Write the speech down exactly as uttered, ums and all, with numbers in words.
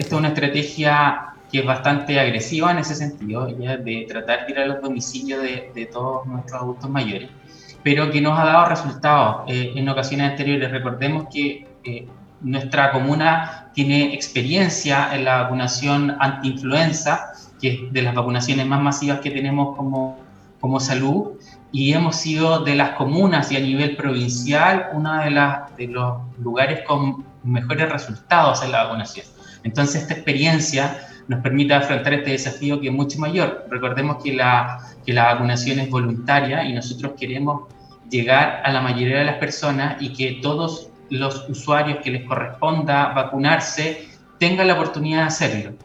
esta es una estrategia que es bastante agresiva en ese sentido, ya de tratar de ir a los domicilios de, de todos nuestros adultos mayores, pero que nos ha dado resultados eh, en ocasiones anteriores. Recordemos que eh, nuestra comuna tiene experiencia en la vacunación anti-influenza, que es de las vacunaciones más masivas que tenemos como, como salud, y hemos sido de las comunas y a nivel provincial uno de, las, de los lugares con mejores resultados en la vacunación. Entonces esta experiencia nos permite afrontar este desafío que es mucho mayor. Recordemos que la, que la vacunación es voluntaria y nosotros queremos llegar a la mayoría de las personas y que todos los usuarios que les corresponda vacunarse tengan la oportunidad de hacerlo.